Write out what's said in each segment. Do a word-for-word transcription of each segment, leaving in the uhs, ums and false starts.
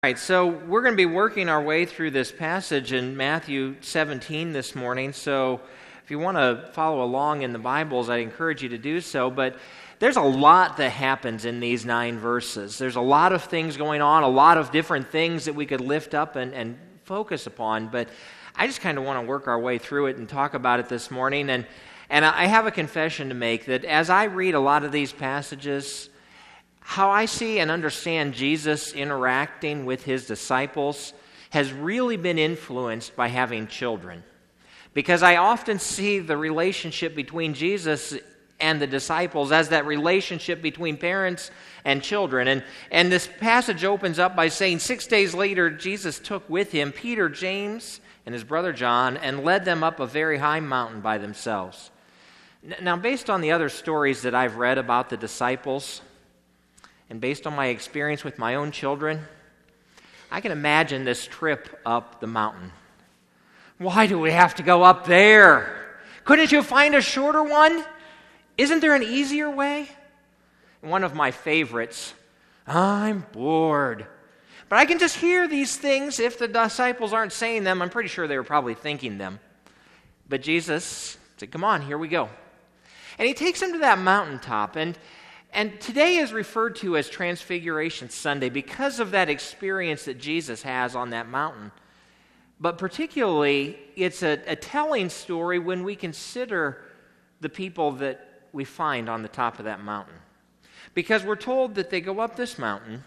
All right, so we're going to be working our way through this passage in Matthew seventeen this morning. So if you want to follow along in the Bibles, I encourage you to do so. But there's a lot that happens in these nine verses. There's a lot of things going on, a lot of different things that we could lift up and, and focus upon. But I just kind of want to work our way through it and talk about it this morning. And, and I have a confession to make that as I read a lot of these passages, how I see and understand Jesus interacting with his disciples has really been influenced by having children. Because I often see the relationship between Jesus and the disciples as that relationship between parents and children. And, and this passage opens up by saying, six days later, Jesus took with him Peter, James, and his brother John, and led them up a very high mountain by themselves. Now, based on the other stories that I've read about the disciples, and based on my experience with my own children, I can imagine this trip up the mountain. Why do we have to go up there? Couldn't you find a shorter one? Isn't there an easier way? One of my favorites, I'm bored. But I can just hear these things. If the disciples aren't saying them, I'm pretty sure they were probably thinking them. But Jesus said, come on, here we go. And he takes them to that mountaintop, and And today is referred to as Transfiguration Sunday because of that experience that Jesus has on that mountain. But particularly, it's a, a telling story when we consider the people that we find on the top of that mountain. Because we're told that they go up this mountain,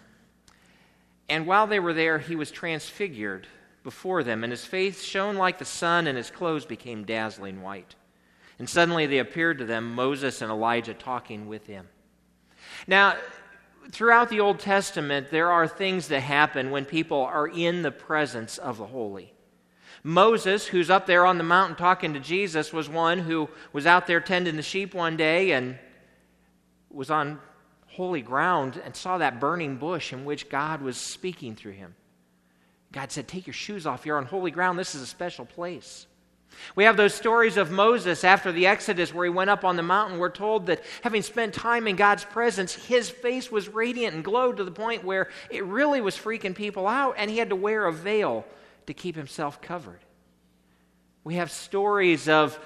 and while they were there, he was transfigured before them, and his face shone like the sun, and his clothes became dazzling white. And suddenly they appeared to them, Moses and Elijah talking with him. Now, throughout the Old Testament, there are things that happen when people are in the presence of the holy. Moses, who's up there on the mountain talking to Jesus, was one who was out there tending the sheep one day and was on holy ground and saw that burning bush in which God was speaking through him. God said, take your shoes off. You're on holy ground. This is a special place. We have those stories of Moses after the Exodus where he went up on the mountain. We're told that having spent time in God's presence, his face was radiant and glowed to the point where it really was freaking people out, and he had to wear a veil to keep himself covered. We have stories of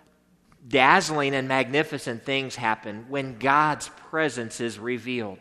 dazzling and magnificent things happen when God's presence is revealed.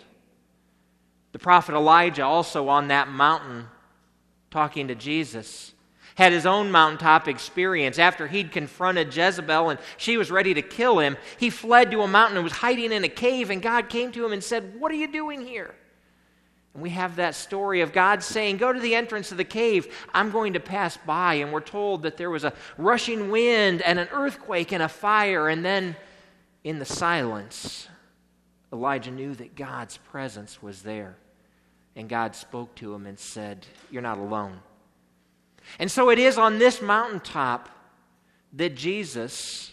The prophet Elijah, also on that mountain talking to Jesus, had his own mountaintop experience. After he'd confronted Jezebel and she was ready to kill him, he fled to a mountain and was hiding in a cave, and God came to him and said, what are you doing here? And we have that story of God saying, go to the entrance of the cave. I'm going to pass by. And we're told that there was a rushing wind and an earthquake and a fire, and then in the silence, Elijah knew that God's presence was there. And God spoke to him and said, you're not alone. And so it is on this mountaintop that Jesus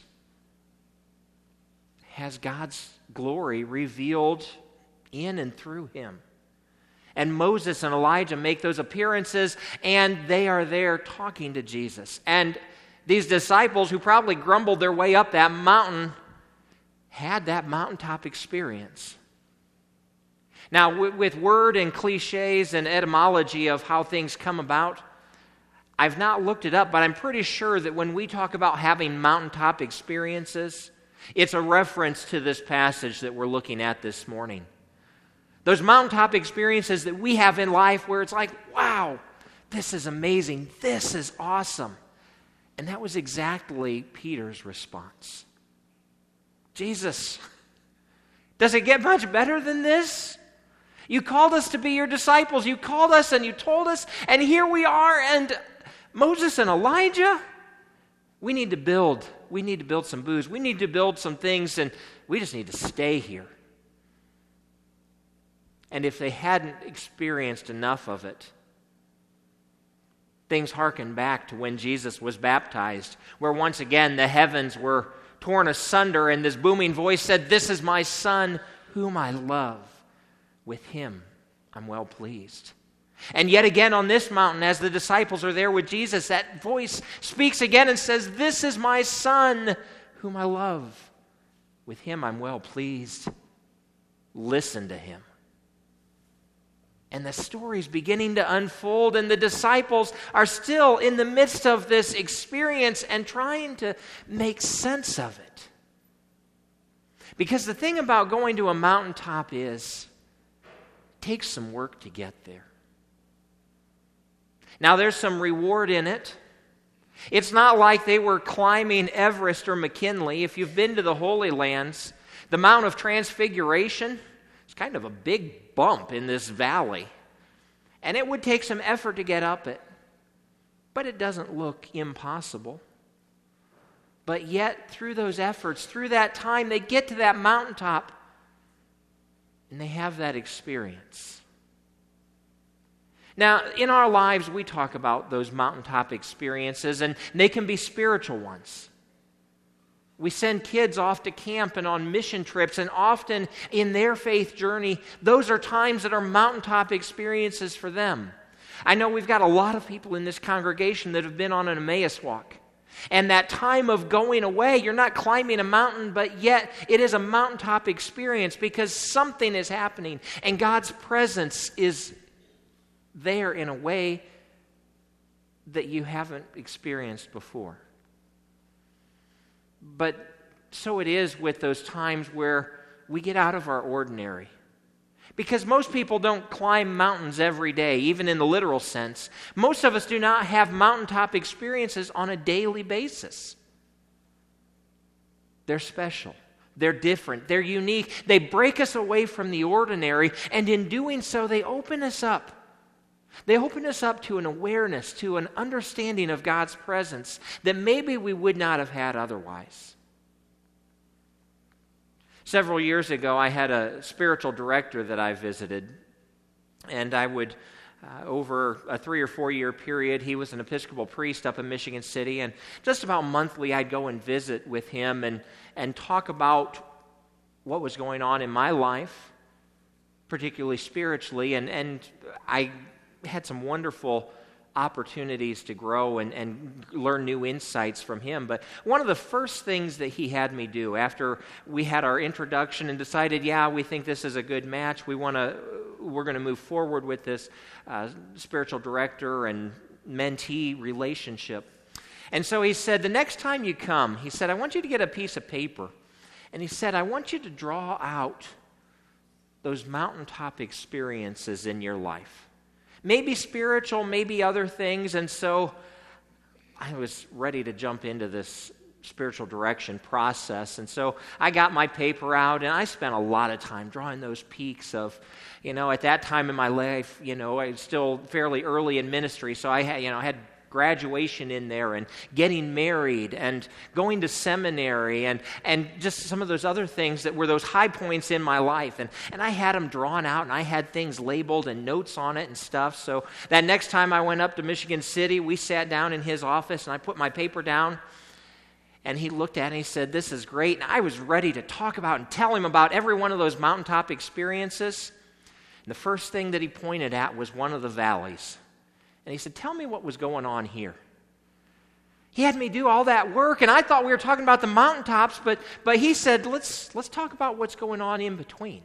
has God's glory revealed in and through him. And Moses and Elijah make those appearances, and they are there talking to Jesus. And these disciples who probably grumbled their way up that mountain had that mountaintop experience. Now, with word and cliches and etymology of how things come about, I've not looked it up, but I'm pretty sure that when we talk about having mountaintop experiences, it's a reference to this passage that we're looking at this morning. Those mountaintop experiences that we have in life where it's like, wow, this is amazing, this is awesome. And that was exactly Peter's response. Jesus, does it get much better than this? You called us to be your disciples, you called us and you told us, and here we are, and Moses and Elijah, we need to build. We need to build some booths. We need to build some things, and we just need to stay here. And if they hadn't experienced enough of it, things harken back to when Jesus was baptized, where once again the heavens were torn asunder, and this booming voice said, this is my Son whom I love. With him I'm well pleased. And yet again on this mountain, as the disciples are there with Jesus, that voice speaks again and says, this is my Son whom I love. With him I'm well pleased. Listen to him. And the story's beginning to unfold, and the disciples are still in the midst of this experience and trying to make sense of it. Because the thing about going to a mountaintop is, it takes some work to get there. Now, there's some reward in it. It's not like they were climbing Everest or McKinley. If you've been to the Holy Lands, the Mount of Transfiguration, it's kind of a big bump in this valley. And it would take some effort to get up it. But it doesn't look impossible. But yet, through those efforts, through that time, they get to that mountaintop and they have that experience. Now, in our lives, we talk about those mountaintop experiences, and they can be spiritual ones. We send kids off to camp and on mission trips, and often in their faith journey, those are times that are mountaintop experiences for them. I know we've got a lot of people in this congregation that have been on an Emmaus walk. And that time of going away, you're not climbing a mountain, but yet it is a mountaintop experience because something is happening, and God's presence is there in a way that you haven't experienced before. But so it is with those times where we get out of our ordinary. Because most people don't climb mountains every day, even in the literal sense. Most of us do not have mountaintop experiences on a daily basis. They're special. They're different. They're unique. They break us away from the ordinary, and in doing so, they open us up. They open us up to an awareness, to an understanding of God's presence that maybe we would not have had otherwise. Several years ago, I had a spiritual director that I visited, and I would, uh, over a three or four year period, he was an Episcopal priest up in Michigan City, and just about monthly I'd go and visit with him and, and talk about what was going on in my life, particularly spiritually, and, and I had some wonderful opportunities to grow and, and learn new insights from him. But one of the first things that he had me do after we had our introduction and decided, yeah, we think this is a good match, we want to, we're going to move forward with this uh, spiritual director and mentee relationship. And so he said, the next time you come, he said, I want you to get a piece of paper. And he said, I want you to draw out those mountaintop experiences in your life. Maybe spiritual, maybe other things. And so I was ready to jump into this spiritual direction process. And so I got my paper out, and I spent a lot of time drawing those peaks of, you know, at that time in my life, you know, I was still fairly early in ministry. So I had, you know, I had graduation in there and getting married and going to seminary and, and just some of those other things that were those high points in my life. And, and I had them drawn out, and I had things labeled and notes on it and stuff. So that next time I went up to Michigan City, we sat down in his office, and I put my paper down, and he looked at it and he said, this is great. And I was ready to talk about and tell him about every one of those mountaintop experiences. And the first thing that he pointed at was one of the valleys. And he said, tell me what was going on here. He had me do all that work, and I thought we were talking about the mountaintops, but, but he said, let's, let's talk about what's going on in between.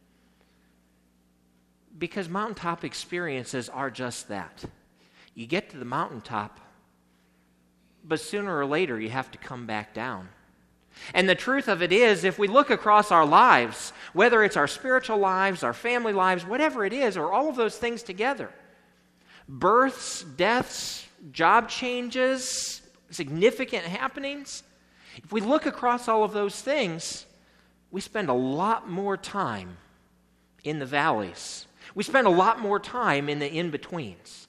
Because mountaintop experiences are just that. You get to the mountaintop, but sooner or later you have to come back down. And the truth of it is, if we look across our lives, whether it's our spiritual lives, our family lives, whatever it is, or all of those things together, births, deaths, job changes, significant happenings. If we look across all of those things, we spend a lot more time in the valleys. We spend a lot more time in the in-betweens.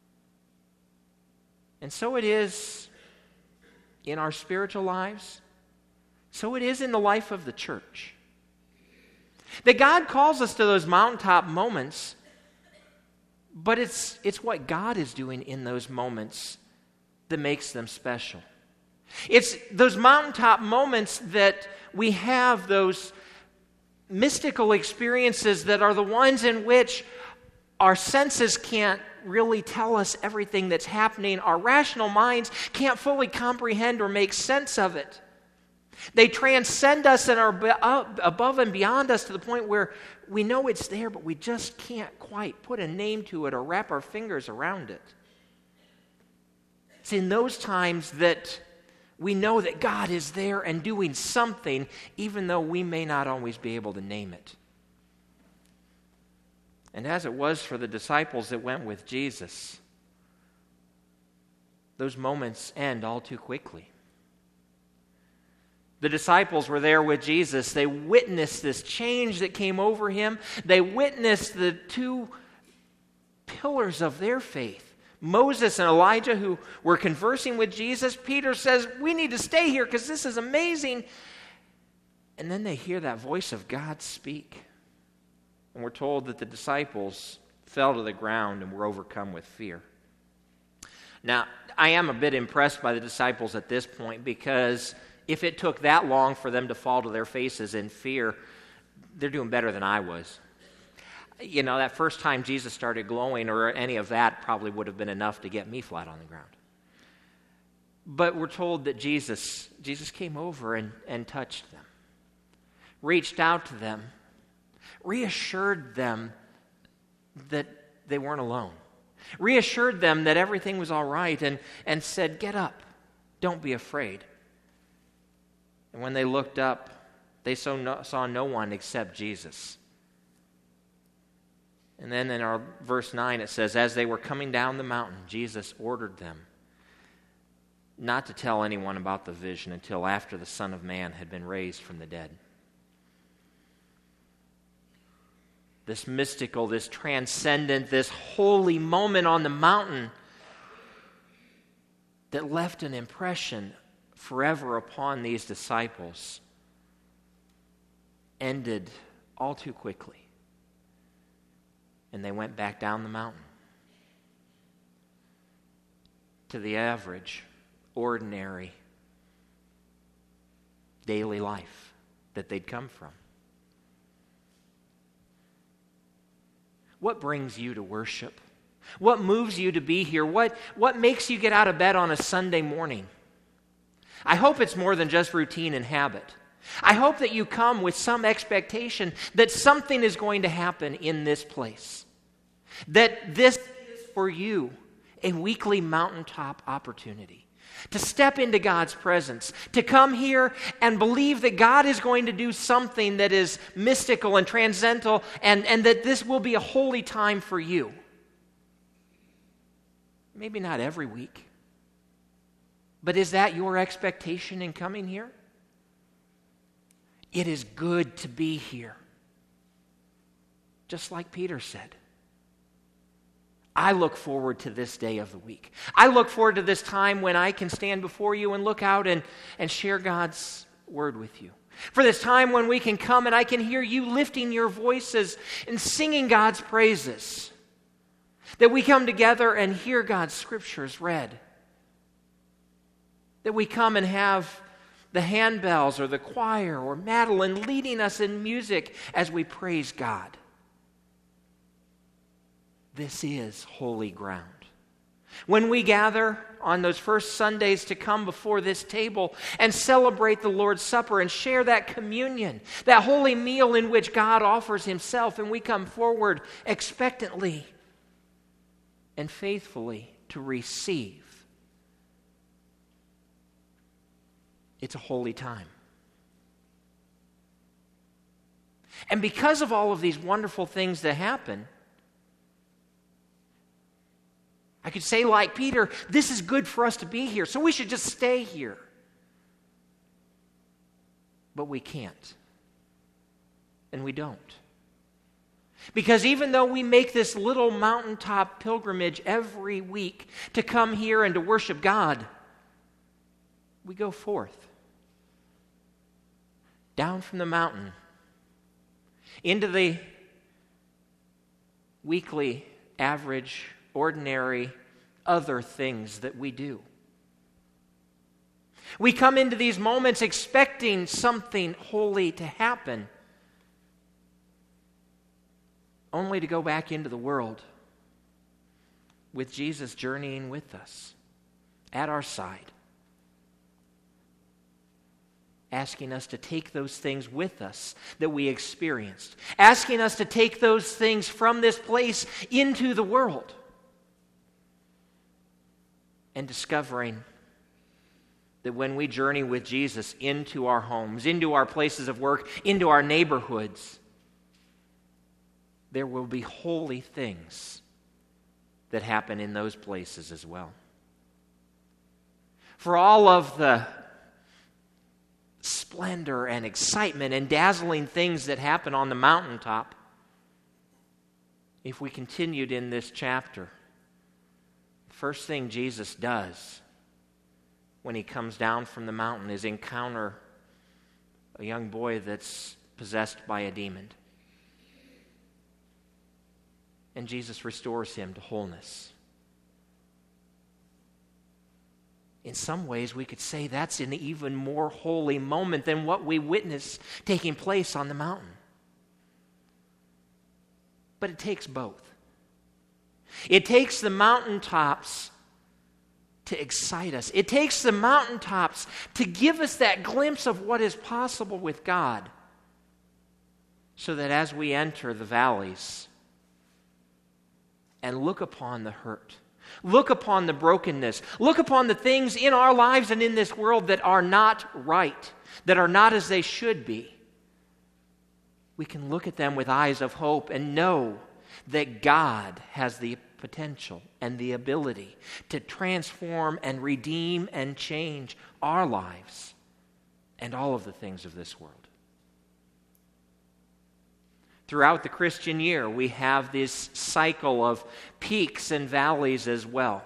And so it is in our spiritual lives. So it is in the life of the church. That God calls us to those mountaintop moments, but it's it's what God is doing in those moments that makes them special. It's those mountaintop moments that we have, those mystical experiences that are the ones in which our senses can't really tell us everything that's happening. Our rational minds can't fully comprehend or make sense of it. They transcend us and are above and beyond us to the point where we know it's there, but we just can't quite put a name to it or wrap our fingers around it. It's in those times that we know that God is there and doing something, even though we may not always be able to name it. And as it was for the disciples that went with Jesus, those moments end all too quickly. The disciples were there with Jesus. They witnessed this change that came over him. They witnessed the two pillars of their faith, Moses and Elijah, who were conversing with Jesus. Peter says, we need to stay here because this is amazing. And then they hear that voice of God speak. And we're told that the disciples fell to the ground and were overcome with fear. Now, I am a bit impressed by the disciples at this point, because if it took that long for them to fall to their faces in fear, they're doing better than I was. You know, that first time Jesus started glowing or any of that probably would have been enough to get me flat on the ground. But we're told that Jesus, Jesus came over and, and touched them, reached out to them, reassured them that they weren't alone, reassured them that everything was all right, and, and said, get up, don't be afraid. And when they looked up, they saw no, saw no one except Jesus. And then in our verse nine it says, as they were coming down the mountain, Jesus ordered them not to tell anyone about the vision until after the Son of Man had been raised from the dead. This mystical, this transcendent, this holy moment on the mountain that left an impression forever upon these disciples ended all too quickly. And they went back down the mountain to the average, ordinary, daily life that they'd come from. What brings you to worship? What moves you to be here? What, what makes you get out of bed on a Sunday morning? I hope it's more than just routine and habit. I hope that you come with some expectation that something is going to happen in this place. That this is for you a weekly mountaintop opportunity. To step into God's presence, to come here and believe that God is going to do something that is mystical and transcendental, and, and that this will be a holy time for you. Maybe not every week, but is that your expectation in coming here? It is good to be here. Just like Peter said. I look forward to this day of the week. I look forward to this time when I can stand before you and look out and, and share God's word with you. For this time when we can come and I can hear you lifting your voices and singing God's praises. That we come together and hear God's scriptures read. That we come and have the handbells or the choir or Madeline leading us in music as we praise God. This is holy ground. When we gather on those first Sundays to come before this table and celebrate the Lord's Supper and share that communion, that holy meal in which God offers himself, and we come forward expectantly and faithfully to receive, it's a holy time. And because of all of these wonderful things that happen, I could say like Peter, this is good for us to be here, so we should just stay here. But we can't. And we don't. Because even though we make this little mountaintop pilgrimage every week to come here and to worship God, we go forth. Down from the mountain into the weekly, average, ordinary, other things that we do. We come into these moments expecting something holy to happen, only to go back into the world with Jesus journeying with us, at our side. asking us to take those things with us that we experienced, asking us to take those things from this place into the world, and discovering that when we journey with Jesus into our homes, into our places of work, into our neighborhoods, there will be holy things that happen in those places as well. For all of the splendor and excitement and dazzling things that happen on the mountaintop, if we continued in this chapter, the first thing Jesus does when he comes down from the mountain is encounter a young boy that's possessed by a demon. And Jesus restores him to wholeness. In some ways, we could say that's an even more holy moment than what we witness taking place on the mountain. But it takes both. It takes the mountaintops to excite us. It takes the mountaintops to give us that glimpse of what is possible with God, so that as we enter the valleys and look upon the hurt, look upon the brokenness, look upon the things in our lives and in this world that are not right, that are not as they should be, we can look at them with eyes of hope and know that God has the potential and the ability to transform and redeem and change our lives and all of the things of this world. Throughout the Christian year, we have this cycle of peaks and valleys as well.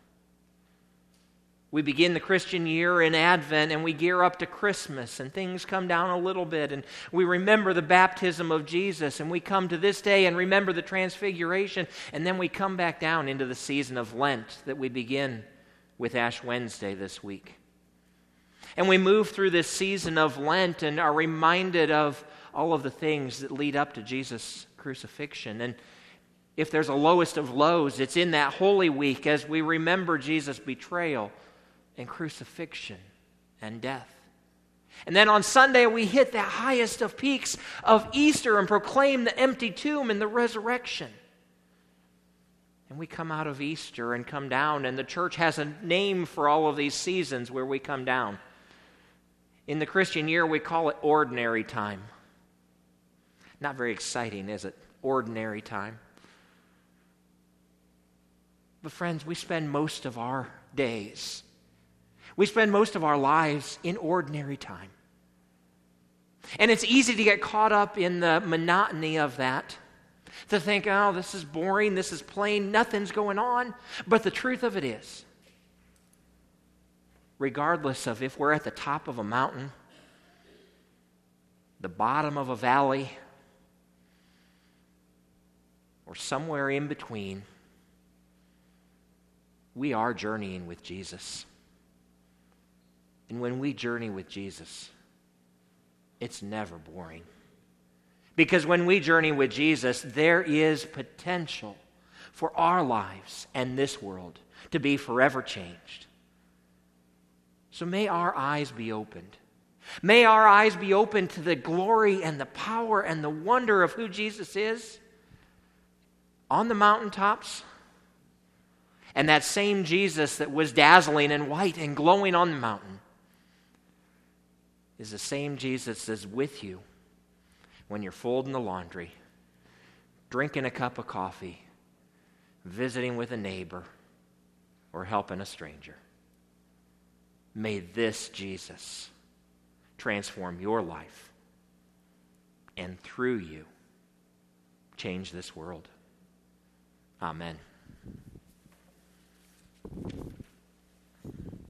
We begin the Christian year in Advent and we gear up to Christmas, and things come down a little bit, and we remember the baptism of Jesus, and we come to this day and remember the transfiguration, and then we come back down into the season of Lent that we begin with Ash Wednesday this week. And we move through this season of Lent and are reminded of all of the things that lead up to Jesus' crucifixion. And if there's a lowest of lows, it's in that Holy Week as we remember Jesus' betrayal and crucifixion and death. And then on Sunday we hit the highest of peaks of Easter and proclaim the empty tomb and the resurrection. And we come out of Easter and come down, and the church has a name for all of these seasons where we come down. In the Christian year we call it ordinary time. Not very exciting, is it? Ordinary time. But friends, we spend most of our days, we spend most of our lives in ordinary time. And it's easy to get caught up in the monotony of that, to think, oh, this is boring, this is plain, nothing's going on. But the truth of it is, regardless of if we're at the top of a mountain, the bottom of a valley, or somewhere in between, we are journeying with Jesus. And when we journey with Jesus, it's never boring. Because when we journey with Jesus, there is potential for our lives and this world to be forever changed. So may our eyes be opened. May our eyes be opened to the glory and the power and the wonder of who Jesus is on the mountaintops. And that same Jesus that was dazzling and white and glowing on the mountain is the same Jesus that's with you when you're folding the laundry, drinking a cup of coffee, visiting with a neighbor, or helping a stranger. May this Jesus transform your life and through you change this world. Amen.